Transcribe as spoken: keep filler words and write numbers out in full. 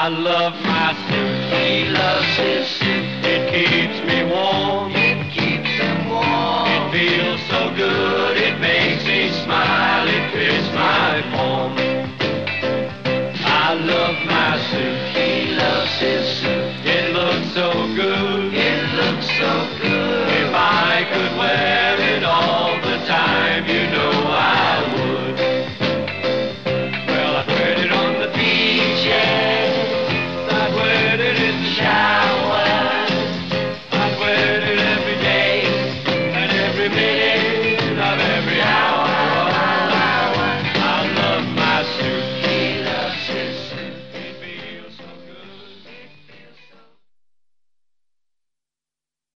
I love my suit. He loves his suit. It keeps me warm. It keeps him warm. It feels so good. It makes me smile. It fits my form. I love my suit. He loves his suit. It looks so good. It looks so good. If I could wear it all the time, you know I would. Well, I'd wear it on the beach, yeah. I'd wear it in the shower. I'd wear it every day and every minute.